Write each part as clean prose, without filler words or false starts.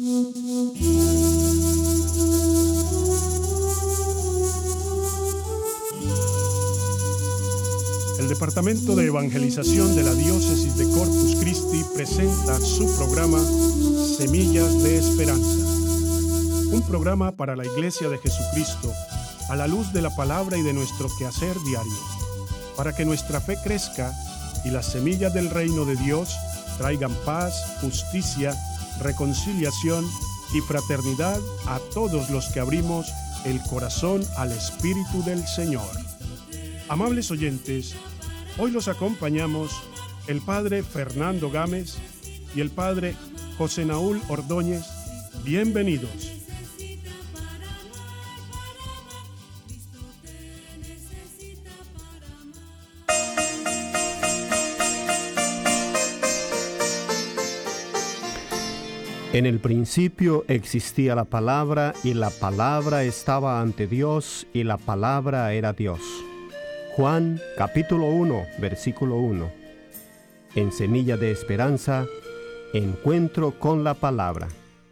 El Departamento de Evangelización de la Diócesis de Corpus Christi presenta su programa Semillas de Esperanza. Un programa para la Iglesia de Jesucristo a la luz de la palabra y de nuestro quehacer diario, para que nuestra fe crezca y las semillas del reino de Dios traigan paz, justicia, reconciliación y fraternidad a todos los que abrimos el corazón al Espíritu del Señor. Amables oyentes, hoy los acompañamos el Padre Fernando Gámez y el Padre José Naúl Ordóñez. Bienvenidos. En el principio existía la palabra, y la palabra estaba ante Dios, y la palabra era Dios. Juan, capítulo 1, versículo 1. En Semilla de Esperanza, encuentro con la palabra.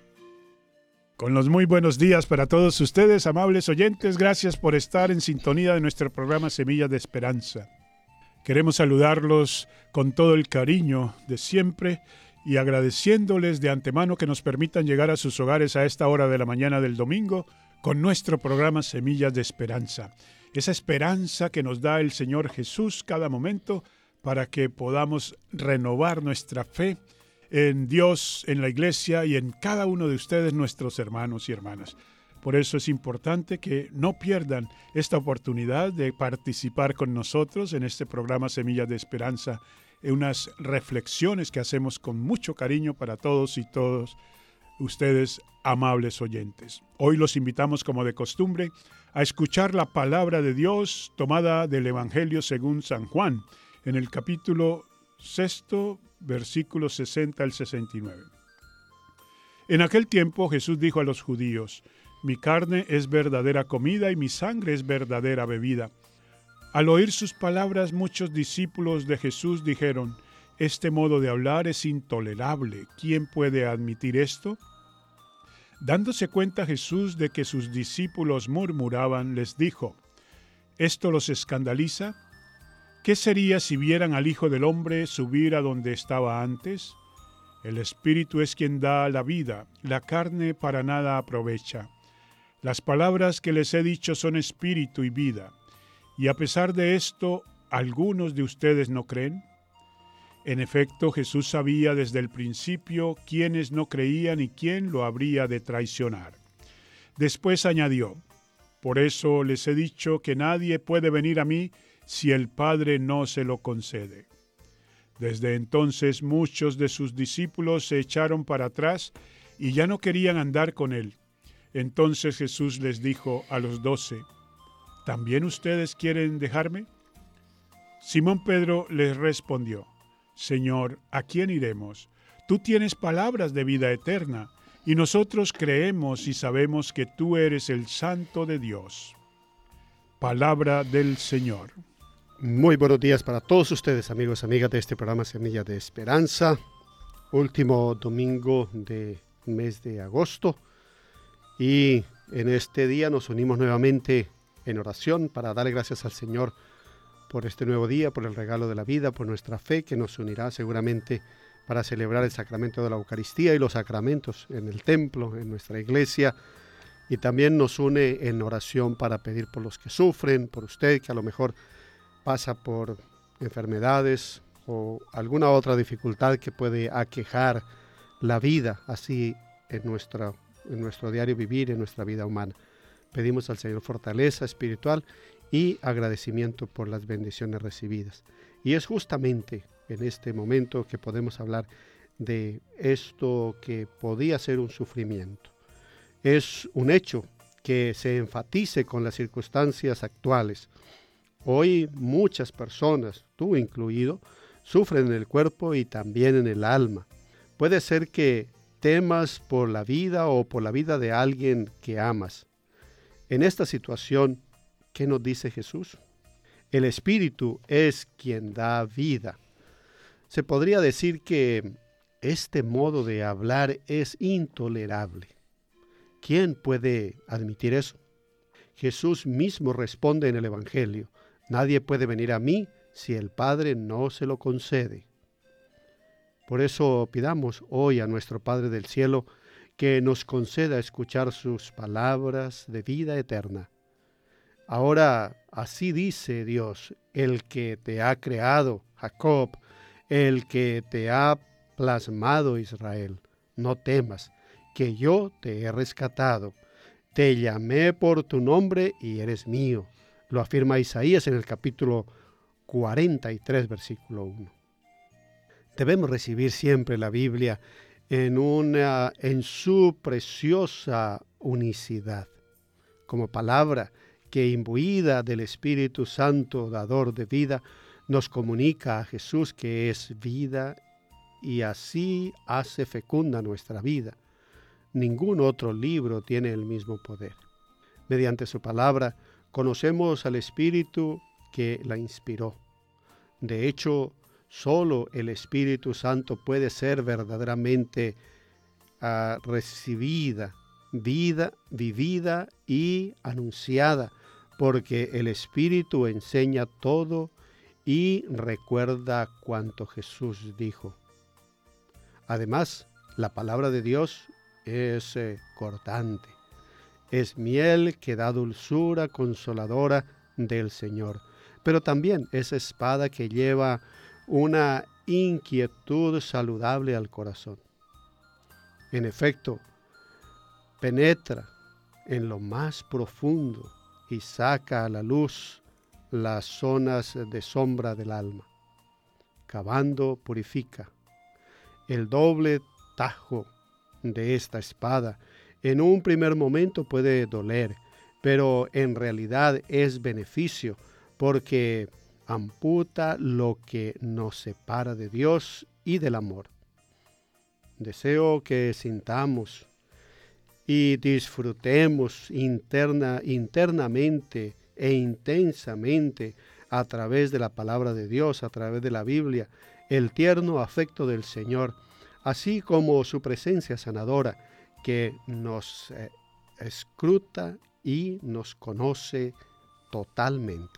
Con los muy buenos días para todos ustedes, amables oyentes. Gracias por estar en sintonía de nuestro programa Semillas de Esperanza. Queremos saludarlos con todo el cariño de siempre y agradeciéndoles de antemano que nos permitan llegar a sus hogares a esta hora de la mañana del domingo con nuestro programa Semillas de Esperanza. Esa esperanza que nos da el Señor Jesús cada momento para que podamos renovar nuestra fe en Dios, en la Iglesia y en cada uno de ustedes, nuestros hermanos y hermanas. Por eso es importante que no pierdan esta oportunidad de participar con nosotros en este programa Semillas de Esperanza, en unas reflexiones que hacemos con mucho cariño para todos y todos ustedes, amables oyentes. Hoy los invitamos, como de costumbre, a escuchar la palabra de Dios tomada del Evangelio según San Juan, en el capítulo 6, versículos 60 al 69. En aquel tiempo Jesús dijo a los judíos: «Mi carne es verdadera comida y mi sangre es verdadera bebida». Al oír sus palabras, muchos discípulos de Jesús dijeron: «Este modo de hablar es intolerable. ¿Quién puede admitir esto?». Dándose cuenta Jesús de que sus discípulos murmuraban, les dijo: «¿Esto los escandaliza? ¿Qué sería si vieran al Hijo del Hombre subir a donde estaba antes? El Espíritu es quien da la vida, la carne para nada aprovecha. Las palabras que les he dicho son espíritu y vida. Y a pesar de esto, ¿algunos de ustedes no creen?». En efecto, Jesús sabía desde el principio quiénes no creían y quién lo habría de traicionar. Después añadió: «Por eso les he dicho que nadie puede venir a mí si el Padre no se lo concede». Desde entonces muchos de sus discípulos se echaron para atrás y ya no querían andar con él. Entonces Jesús les dijo a los 12: «¿También ustedes quieren dejarme?». Simón Pedro les respondió: «Señor, ¿a quién iremos? Tú tienes palabras de vida eterna, y nosotros creemos y sabemos que tú eres el Santo de Dios». Palabra del Señor. Muy buenos días para todos ustedes, amigos y amigas de este programa Semilla de Esperanza. Último domingo del mes de agosto, y en este día nos unimos nuevamente en oración para darle gracias al Señor por este nuevo día, por el regalo de la vida, por nuestra fe que nos unirá seguramente para celebrar el sacramento de la Eucaristía y los sacramentos en el templo, en nuestra iglesia, y también nos une en oración para pedir por los que sufren, por usted que a lo mejor pasa por enfermedades o alguna otra dificultad que puede aquejar la vida así en nuestro diario vivir, en nuestra vida humana. Pedimos al Señor fortaleza espiritual y agradecimiento por las bendiciones recibidas. Y es justamente en este momento que podemos hablar de esto que podía ser un sufrimiento. Es un hecho que se enfatice con las circunstancias actuales. Hoy muchas personas, tú incluido, sufren en el cuerpo y también en el alma. Puede ser que temas por la vida o por la vida de alguien que amas. En esta situación, ¿qué nos dice Jesús? El Espíritu es quien da vida. Se podría decir que este modo de hablar es intolerable. ¿Quién puede admitir eso? Jesús mismo responde en el Evangelio: nadie puede venir a mí si el Padre no se lo concede. Por eso pidamos hoy a nuestro Padre del cielo que nos conceda escuchar sus palabras de vida eterna. Ahora, así dice Dios, el que te ha creado, Jacob, el que te ha plasmado, Israel: no temas, que yo te he rescatado. Te llamé por tu nombre y eres mío. Lo afirma Isaías en el capítulo 43, versículo 1. Debemos recibir siempre la Biblia en su preciosa unicidad, como palabra que, imbuida del Espíritu Santo, dador de vida, nos comunica a Jesús, que es vida, y así hace fecunda nuestra vida. Ningún otro libro tiene el mismo poder. Mediante su palabra conocemos al Espíritu que la inspiró. De hecho, solo el Espíritu Santo puede ser verdaderamente recibida, vivida y anunciada, porque el Espíritu enseña todo y recuerda cuanto Jesús dijo. Además, la palabra de Dios es cortante, es miel que da dulzura consoladora del Señor, pero también es espada que lleva una inquietud saludable al corazón. En efecto, penetra en lo más profundo y saca a la luz las zonas de sombra del alma. Cavando, purifica. El doble tajo de esta espada en un primer momento puede doler, pero en realidad es beneficio, porque amputa lo que nos separa de Dios y del amor. Deseo que sintamos y disfrutemos internamente e intensamente a través de la palabra de Dios, a través de la Biblia, el tierno afecto del Señor, así como su presencia sanadora que nos escruta y nos conoce totalmente.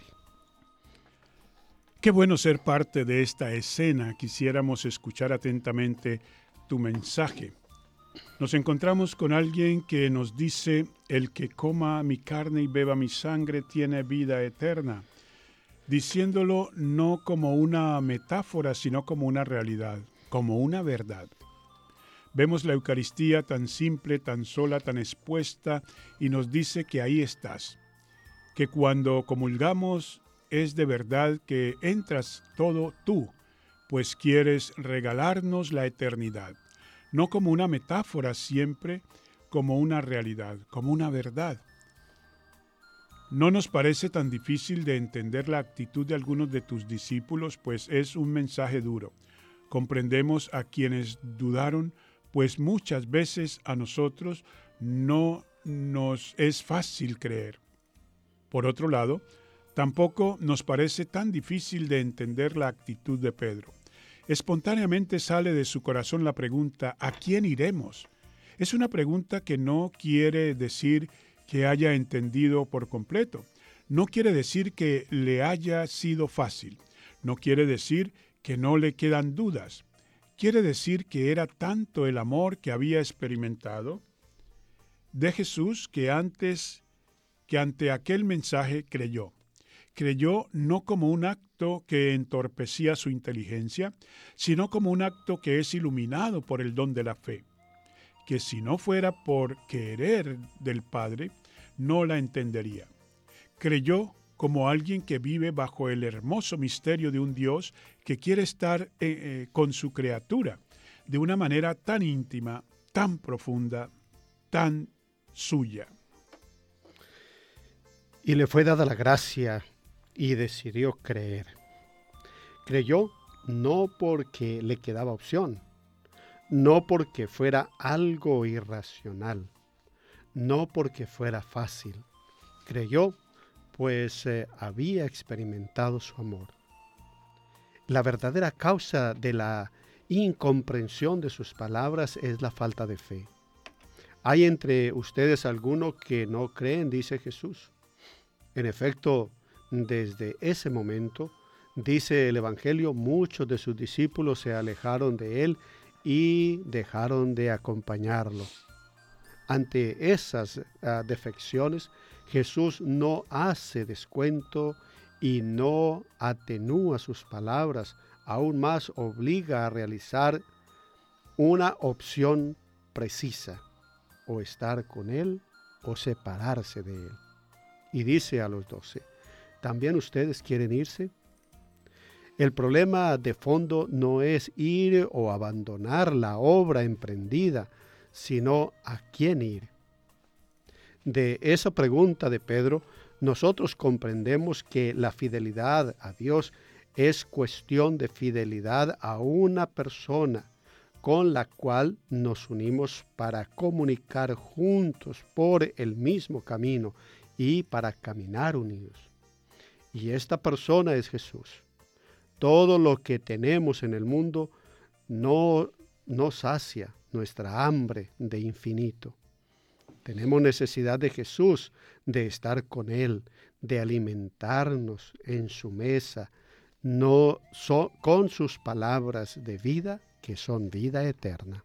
Qué bueno ser parte de esta escena. Quisiéramos escuchar atentamente tu mensaje. Nos encontramos con alguien que nos dice: el que coma mi carne y beba mi sangre tiene vida eterna, diciéndolo no como una metáfora, sino como una realidad, como una verdad. Vemos la Eucaristía tan simple, tan sola, tan expuesta, y nos dice que ahí estás, que cuando comulgamos es de verdad que entras todo tú, pues quieres regalarnos la eternidad, no como una metáfora siempre, como una realidad, como una verdad. No nos parece tan difícil de entender la actitud de algunos de tus discípulos, pues es un mensaje duro. Comprendemos a quienes dudaron, pues muchas veces a nosotros no nos es fácil creer. Por otro lado, tampoco nos parece tan difícil de entender la actitud de Pedro. Espontáneamente sale de su corazón la pregunta: ¿a quién iremos? Es una pregunta que no quiere decir que haya entendido por completo. No quiere decir que le haya sido fácil. No quiere decir que no le quedan dudas. Quiere decir que era tanto el amor que había experimentado de Jesús que ante aquel mensaje creyó. Creyó no como un acto que entorpecía su inteligencia, sino como un acto que es iluminado por el don de la fe, que si no fuera por querer del Padre, no la entendería. Creyó como alguien que vive bajo el hermoso misterio de un Dios que quiere estar con su criatura de una manera tan íntima, tan profunda, tan suya. Y le fue dada la gracia y decidió creer. Creyó no porque le quedaba opción, no porque fuera algo irracional, no porque fuera fácil. Creyó pues había experimentado su amor. La verdadera causa de la incomprensión de sus palabras es la falta de fe. Hay entre ustedes algunos que no creen, dice Jesús. En efecto, desde ese momento, dice el Evangelio, muchos de sus discípulos se alejaron de él y dejaron de acompañarlo. Ante esas defecciones, Jesús no hace descuento y no atenúa sus palabras, aún más obliga a realizar una opción precisa, o estar con él o separarse de él. Y dice a los 12, ¿también ustedes quieren irse? El problema de fondo no es ir o abandonar la obra emprendida, sino a quién ir. De esa pregunta de Pedro, nosotros comprendemos que la fidelidad a Dios es cuestión de fidelidad a una persona con la cual nos unimos para comunicar juntos por el mismo camino y para caminar unidos. Y esta persona es Jesús. Todo lo que tenemos en el mundo no sacia nuestra hambre de infinito. Tenemos necesidad de Jesús, de estar con Él, de alimentarnos en su mesa, con sus palabras de vida, que son vida eterna.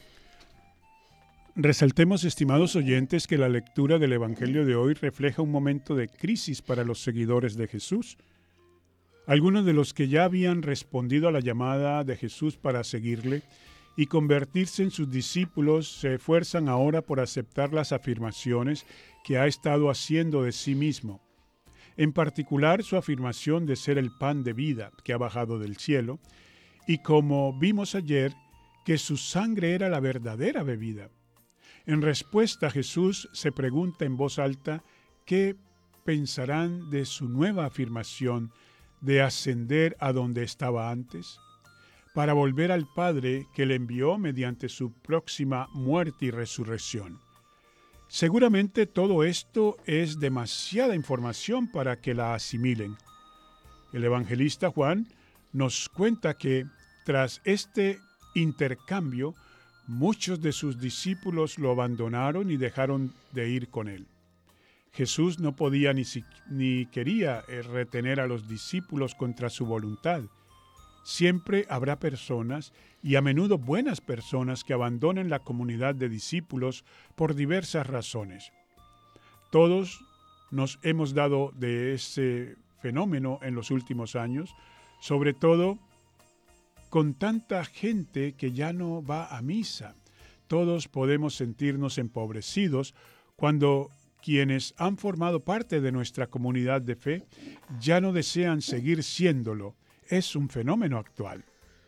Resaltemos, estimados oyentes, que la lectura del Evangelio de hoy refleja un momento de crisis para los seguidores de Jesús. Algunos de los que ya habían respondido a la llamada de Jesús para seguirle y convertirse en sus discípulos se esfuerzan ahora por aceptar las afirmaciones que ha estado haciendo de sí mismo. En particular, su afirmación de ser el pan de vida que ha bajado del cielo, y como vimos ayer, que su sangre era la verdadera bebida. En respuesta, Jesús se pregunta en voz alta qué pensarán de su nueva afirmación de ascender a donde estaba antes, para volver al Padre que le envió mediante su próxima muerte y resurrección. Seguramente todo esto es demasiada información para que la asimilen. El evangelista Juan nos cuenta que tras este intercambio, muchos de sus discípulos lo abandonaron y dejaron de ir con él. Jesús no podía ni quería retener a los discípulos contra su voluntad. Siempre habrá personas, y a menudo buenas personas, que abandonen la comunidad de discípulos por diversas razones. Todos nos hemos dado de ese fenómeno en los últimos años, sobre todo con tanta gente que ya no va a misa. Todos podemos sentirnos empobrecidos cuando quienes han formado parte de nuestra comunidad de fe ya no desean seguir siéndolo. Es un fenómeno actual.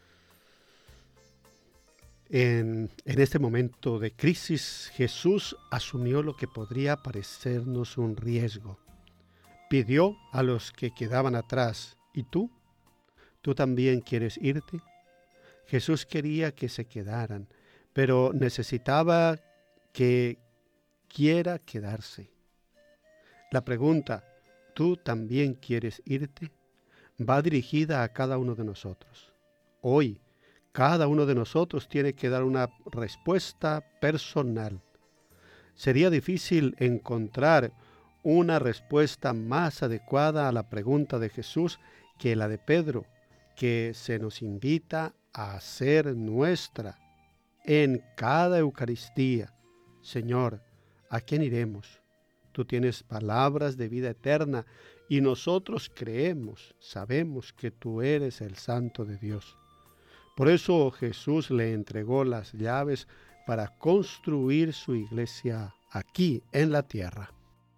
En este momento de crisis, Jesús asumió lo que podría parecernos un riesgo. Pidió a los que quedaban atrás, ¿y tú? ¿Tú también quieres irte? Jesús quería que se quedaran, pero necesitaba que quiera quedarse. La pregunta, ¿tú también quieres irte?, va dirigida a cada uno de nosotros. Hoy, cada uno de nosotros tiene que dar una respuesta personal. Sería difícil encontrar una respuesta más adecuada a la pregunta de Jesús que la de Pedro, que se nos invita a hacer nuestra en cada Eucaristía. Señor, ¿a quién iremos? Tú tienes palabras de vida eterna y nosotros creemos, sabemos que tú eres el Santo de Dios. Por eso Jesús le entregó las llaves para construir su iglesia aquí en la tierra.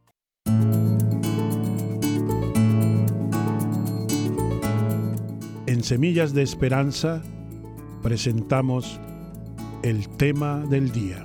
En Semillas de Esperanza presentamos el tema del día.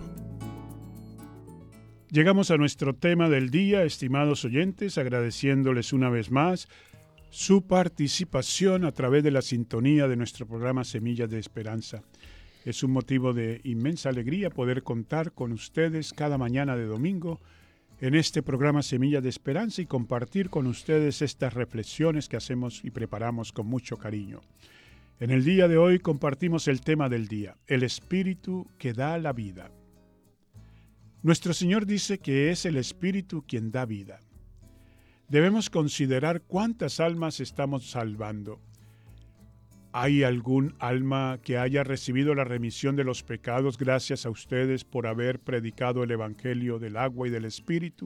Llegamos a nuestro tema del día, estimados oyentes, agradeciéndoles una vez más su participación a través de la sintonía de nuestro programa Semillas de Esperanza. Es un motivo de inmensa alegría poder contar con ustedes cada mañana de domingo en este programa Semillas de Esperanza y compartir con ustedes estas reflexiones que hacemos y preparamos con mucho cariño. En el día de hoy compartimos el tema del día, el Espíritu que da la vida. Nuestro Señor dice que es el Espíritu quien da vida. Debemos considerar cuántas almas estamos salvando. ¿Hay algún alma que haya recibido la remisión de los pecados gracias a ustedes por haber predicado el Evangelio del agua y del Espíritu?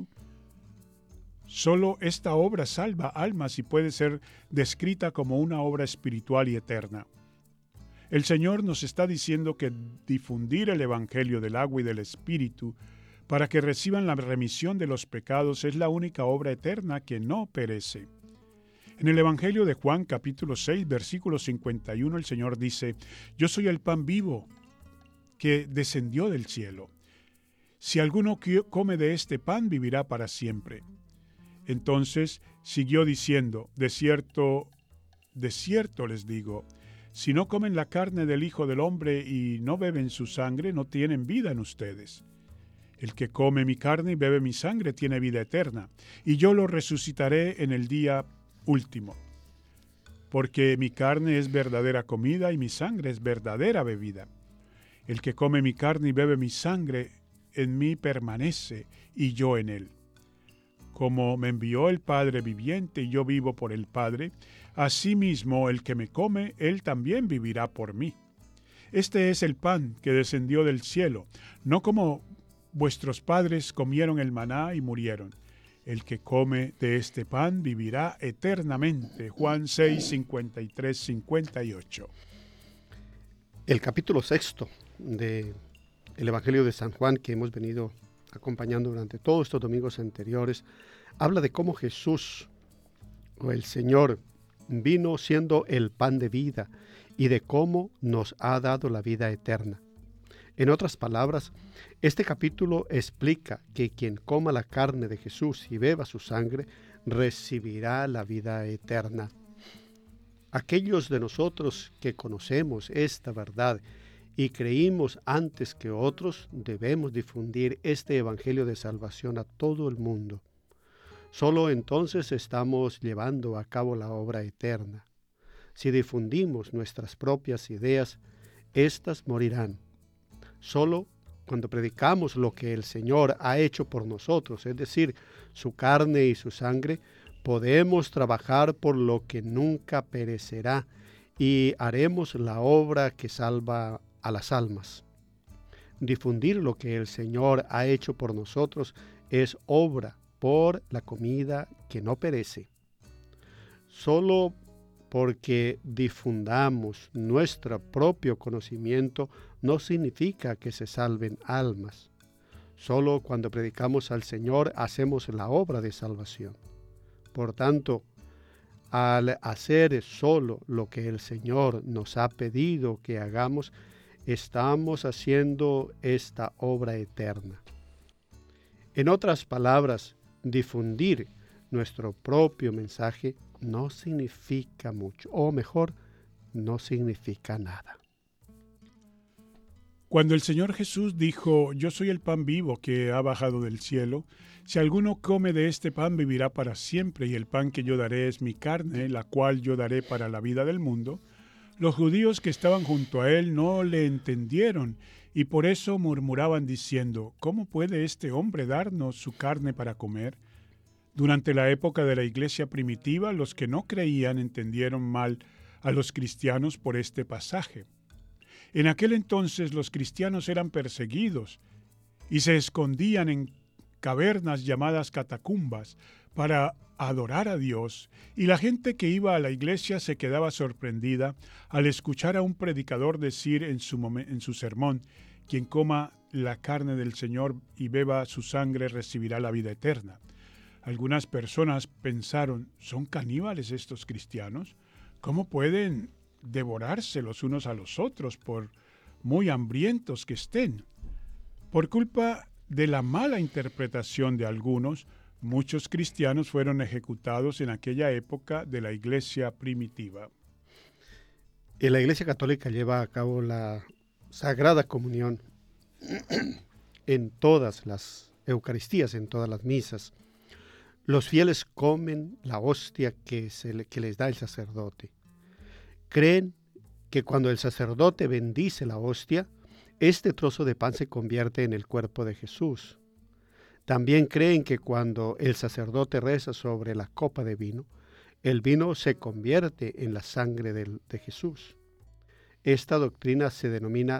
Solo esta obra salva almas y puede ser descrita como una obra espiritual y eterna. El Señor nos está diciendo que difundir el Evangelio del agua y del Espíritu para que reciban la remisión de los pecados es la única obra eterna que no perece. En el Evangelio de Juan, capítulo 6, versículo 51, el Señor dice: Yo soy el pan vivo que descendió del cielo. Si alguno come de este pan, vivirá para siempre. Entonces siguió diciendo: De cierto les digo, si no comen la carne del Hijo del Hombre y no beben su sangre, no tienen vida en ustedes. El que come mi carne y bebe mi sangre tiene vida eterna, y yo lo resucitaré en el día último. Porque mi carne es verdadera comida y mi sangre es verdadera bebida. El que come mi carne y bebe mi sangre, en mí permanece y yo en él. Como me envió el Padre viviente y yo vivo por el Padre, asimismo el que me come, él también vivirá por mí. Este es el pan que descendió del cielo, no como vuestros padres comieron el maná y murieron. El que come de este pan vivirá eternamente. Juan 6, 53, 58. El capítulo 6 del Evangelio de San Juan, que hemos venido acompañando durante todos estos domingos anteriores, habla de cómo Jesús, o el Señor, vino siendo el pan de vida y de cómo nos ha dado la vida eterna. En otras palabras, este capítulo explica que quien coma la carne de Jesús y beba su sangre recibirá la vida eterna. Aquellos de nosotros que conocemos esta verdad y creímos antes que otros, debemos difundir este evangelio de salvación a todo el mundo. Solo entonces estamos llevando a cabo la obra eterna. Si difundimos nuestras propias ideas, éstas morirán. Solo cuando predicamos lo que el Señor ha hecho por nosotros, es decir, su carne y su sangre, podemos trabajar por lo que nunca perecerá y haremos la obra que salva a las almas. Difundir lo que el Señor ha hecho por nosotros es obra por la comida que no perece. Solo porque difundamos nuestro propio conocimiento no significa que se salven almas. Solo cuando predicamos al Señor hacemos la obra de salvación. Por tanto, al hacer solo lo que el Señor nos ha pedido que hagamos, estamos haciendo esta obra eterna. En otras palabras, difundir nuestro propio mensaje no significa mucho, o mejor, no significa nada. Cuando el Señor Jesús dijo: Yo soy el pan vivo que ha bajado del cielo, si alguno come de este pan vivirá para siempre, y el pan que yo daré es mi carne, la cual yo daré para la vida del mundo, los judíos que estaban junto a él no le entendieron, y por eso murmuraban diciendo: ¿Cómo puede este hombre darnos su carne para comer? Durante la época de la iglesia primitiva, los que no creían entendieron mal a los cristianos por este pasaje. En aquel entonces los cristianos eran perseguidos y se escondían en cavernas llamadas catacumbas para adorar a Dios, y la gente que iba a la iglesia se quedaba sorprendida al escuchar a un predicador decir en su sermón: quien coma la carne del Señor y beba su sangre recibirá la vida eterna. Algunas personas pensaron: ¿son caníbales estos cristianos? ¿Cómo pueden devorarse los unos a los otros por muy hambrientos que estén? Por culpa de la mala interpretación de algunos, muchos cristianos fueron ejecutados en aquella época de la iglesia primitiva. La Iglesia Católica lleva a cabo la Sagrada Comunión en todas las Eucaristías, en todas las misas. Los fieles comen la hostia que les da el sacerdote. Creen que cuando el sacerdote bendice la hostia, este trozo de pan se convierte en el cuerpo de Jesús. También creen que cuando el sacerdote reza sobre la copa de vino, el vino se convierte en la sangre de Jesús. Esta doctrina se denomina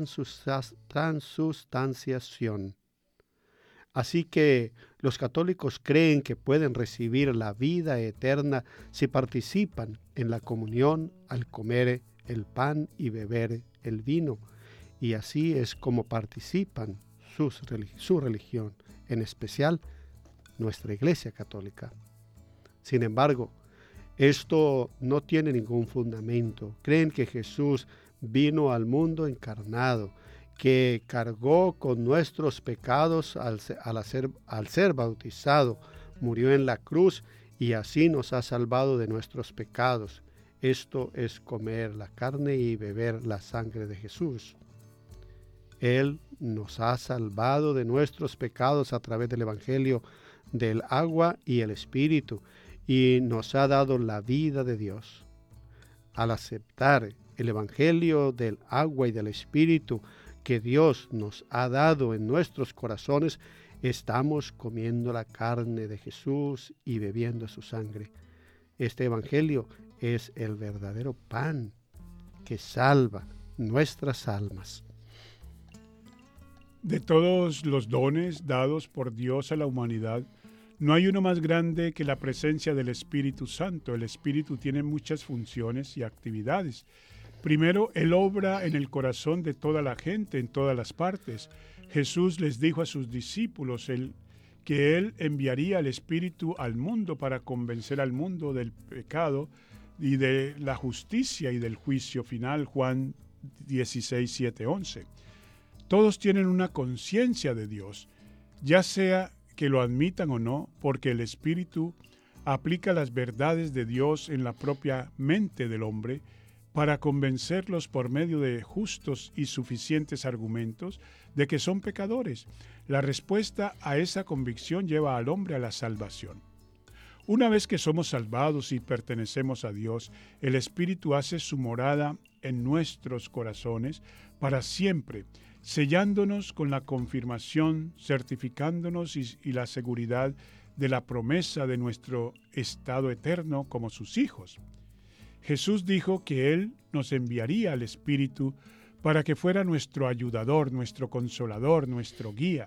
transustanciación. Así que los católicos creen que pueden recibir la vida eterna si participan en la comunión al comer el pan y beber el vino, y así es como participan su religión, en especial nuestra Iglesia Católica. Sin embargo, esto no tiene ningún fundamento. Creen que Jesús vino al mundo encarnado, que cargó con nuestros pecados al ser bautizado, murió en la cruz y así nos ha salvado de nuestros pecados. Esto es comer la carne y beber la sangre de Jesús. Él nos ha salvado de nuestros pecados a través del Evangelio del agua y el Espíritu y nos ha dado la vida de Dios. Al aceptar el Evangelio del agua y del Espíritu que Dios nos ha dado en nuestros corazones, estamos comiendo la carne de Jesús y bebiendo su sangre. Este Evangelio es el verdadero pan que salva nuestras almas. De todos los dones dados por Dios a la humanidad, no hay uno más grande que la presencia del Espíritu Santo. El Espíritu tiene muchas funciones y actividades. Primero, Él obra en el corazón de toda la gente, en todas las partes. Jesús les dijo a sus discípulos que Él enviaría al Espíritu al mundo para convencer al mundo del pecado y de la justicia y del juicio final. Juan 16, 7, 11. Todos tienen una conciencia de Dios, ya sea que lo admitan o no, porque el Espíritu aplica las verdades de Dios en la propia mente del hombre para convencerlos por medio de justos y suficientes argumentos de que son pecadores. La respuesta a esa convicción lleva al hombre a la salvación. Una vez que somos salvados y pertenecemos a Dios, el Espíritu hace su morada en nuestros corazones para siempre, sellándonos con la confirmación, certificándonos y la seguridad de la promesa de nuestro estado eterno como sus hijos. Jesús dijo que Él nos enviaría al Espíritu para que fuera nuestro ayudador, nuestro consolador, nuestro guía.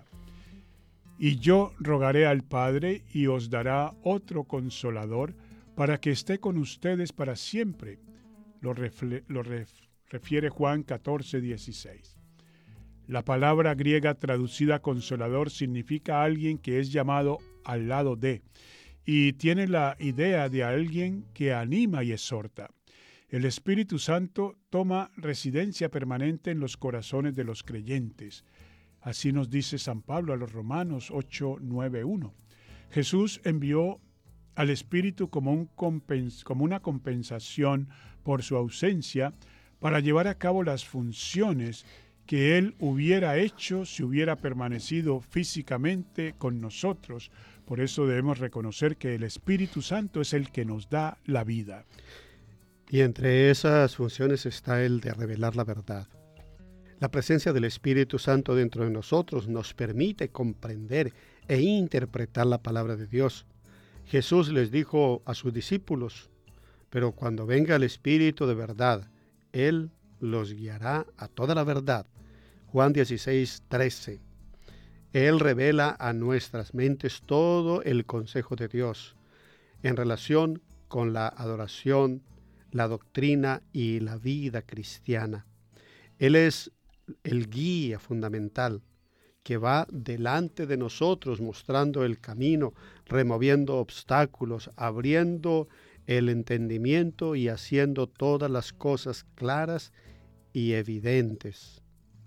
Y yo rogaré al Padre y os dará otro consolador para que esté con ustedes para siempre. Lo refiere Juan 14, 16. La palabra griega traducida consolador significa alguien que es llamado al lado de, y tiene la idea de alguien que anima y exhorta. El Espíritu Santo toma residencia permanente en los corazones de los creyentes. Así nos dice San Pablo a los Romanos 8, 9, 1. Jesús envió al Espíritu como una compensación por su ausencia para llevar a cabo las funciones que Él hubiera hecho si hubiera permanecido físicamente con nosotros. Por eso debemos reconocer que el Espíritu Santo es el que nos da la vida. Y entre esas funciones está el de revelar la verdad. La presencia del Espíritu Santo dentro de nosotros nos permite comprender e interpretar la palabra de Dios. Jesús les dijo a sus discípulos, pero cuando venga el Espíritu de verdad, Él los guiará a toda la verdad. Juan 16, 13. Él revela a nuestras mentes todo el consejo de Dios en relación con la adoración, la doctrina y la vida cristiana. Él es el guía fundamental que va delante de nosotros mostrando el camino, removiendo obstáculos, abriendo el entendimiento y haciendo todas las cosas claras y evidentes.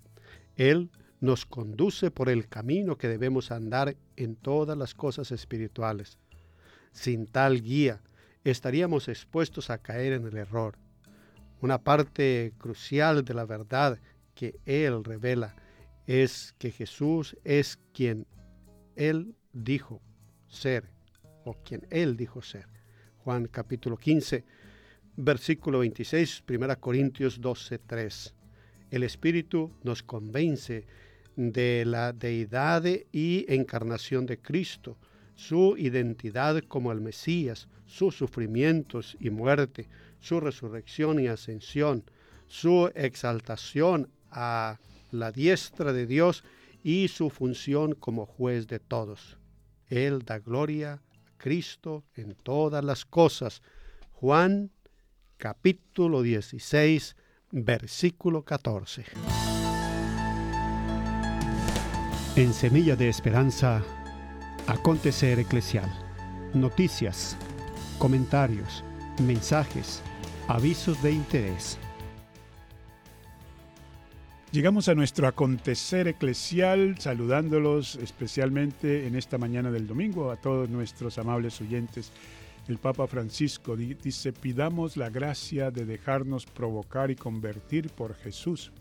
Él nos conduce por el camino que debemos andar en todas las cosas espirituales. Sin tal guía, estaríamos expuestos a caer en el error. Una parte crucial de la verdad que Él revela es que Jesús es quien Él dijo ser, o quien Él dijo ser. Juan capítulo 15 versículo 26, 1 Corintios 12:3. El Espíritu nos convence de la deidad y encarnación de Cristo, su identidad como el Mesías, sus sufrimientos y muerte, su resurrección y ascensión, su exaltación a la diestra de Dios y su función como juez de todos. Él da gloria a Cristo en todas las cosas. Juan capítulo 16, versículo 14. En Semilla de Esperanza, acontecer eclesial. Noticias, comentarios, mensajes, avisos de interés. Llegamos a nuestro acontecer eclesial, saludándolos especialmente en esta mañana del domingo a todos nuestros amables oyentes. El Papa Francisco dice: pidamos la gracia de dejarnos provocar y convertir por Jesús.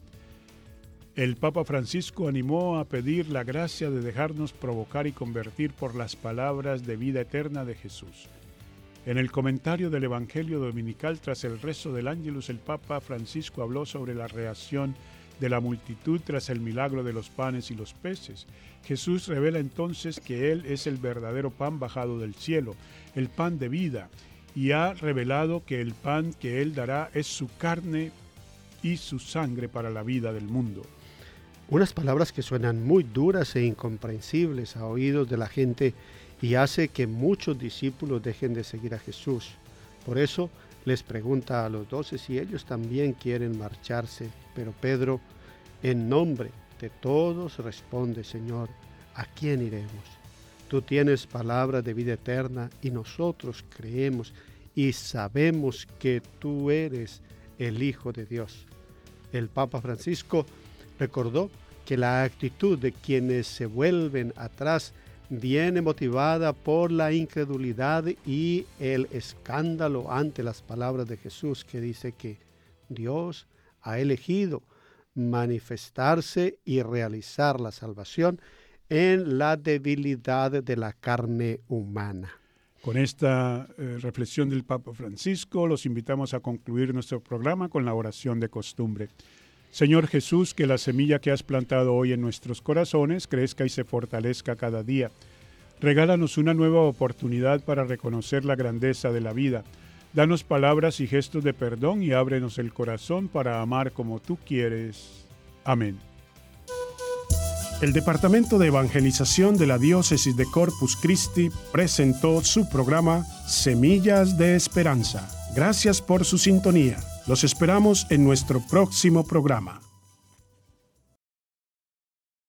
El Papa Francisco animó a pedir la gracia de dejarnos provocar y convertir por las palabras de vida eterna de Jesús. En el comentario del Evangelio Dominical tras el rezo del Ángelus, el Papa Francisco habló sobre la reacción de la multitud tras el milagro de los panes y los peces. Jesús revela entonces que Él es el verdadero pan bajado del cielo, el pan de vida, y ha revelado que el pan que Él dará es su carne y su sangre para la vida del mundo. Unas palabras que suenan muy duras e incomprensibles a oídos de la gente y hace que muchos discípulos dejen de seguir a Jesús. Por eso les pregunta a los 12 si ellos también quieren marcharse, pero Pedro, en nombre de todos, responde: Señor, ¿a quién iremos? Tú tienes palabras de vida eterna y nosotros creemos y sabemos que tú eres el Hijo de Dios. El Papa Francisco recordó que la actitud de quienes se vuelven atrás viene motivada por la incredulidad y el escándalo ante las palabras de Jesús, que dice que Dios ha elegido manifestarse y realizar la salvación en la debilidad de la carne humana. Con esta reflexión del Papa Francisco, los invitamos a concluir nuestro programa con la oración de costumbre. Señor Jesús, que la semilla que has plantado hoy en nuestros corazones crezca y se fortalezca cada día. Regálanos una nueva oportunidad para reconocer la grandeza de la vida. Danos palabras y gestos de perdón y ábrenos el corazón para amar como tú quieres. Amén. El Departamento de Evangelización de la Diócesis de Corpus Christi presentó su programa Semillas de Esperanza. Gracias por su sintonía. Los esperamos en nuestro próximo programa.